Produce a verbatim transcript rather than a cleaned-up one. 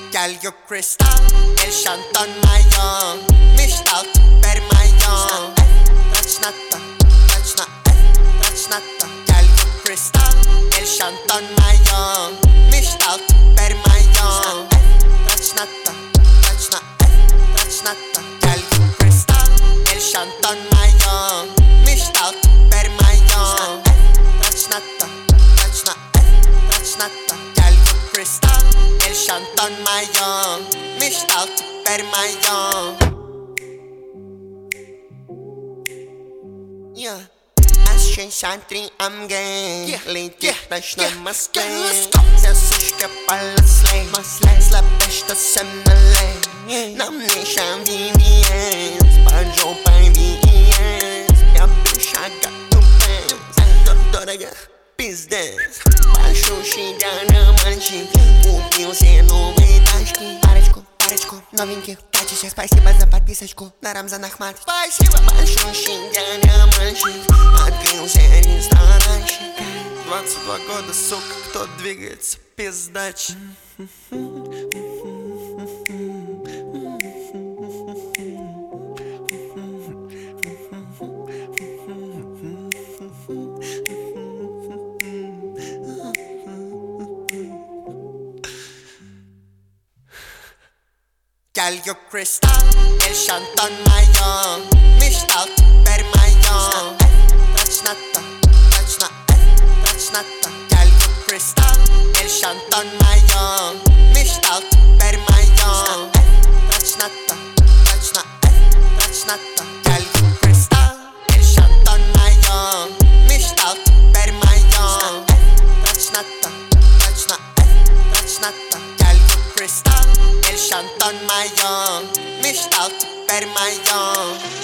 Girl, you crystal, el Shanton Mayon, Mishtal, per Mayon. Touch nata, touch na, touch nata. Girl, you crystal, el Shanton Mayon, Mishtal, per Mayon. Touch nata, touch na, touch nata. Girl, you crystal, el Shanton Mayon, Mishtal, per Mayon. Touch nata, touch na, touch nata. Girl, you crystal. El Shanton Mayon, Mishtal, per Mayon. Yeah. Ashton Shantri, I'm gay. Lady, dash na maske. Se sushke pala slay. Slapeshta semnale. Nam nishan V V S. Banjo pai V E S. Ja bisha got pants. Doroga business. Baixo xingana manchi. Купил себе новые тачки. Парочку, парочку новеньких тачек. Спасибо за подписочку на Рамзан Ахмат. Спасибо. Большой шингана мальчик. Открылся ресторанчик. Двадцать два года, сука, кто двигается пиздач. Girl, you crystal, el Shanton Mayon, Mishtal, per Mayon. Touch nata, touch na, touch nata. Girl, you crystal, el Shanton Mayon, Mishtal, per Mayon. Touch nata, touch na, touch nata. Girl, you crystal, el Shanton Mayon, Mishtal, per Mayon. Touch nata, touch na, touch nata. Girl, you crystal. El Shanton Mayon, Mishtal, per Mayon.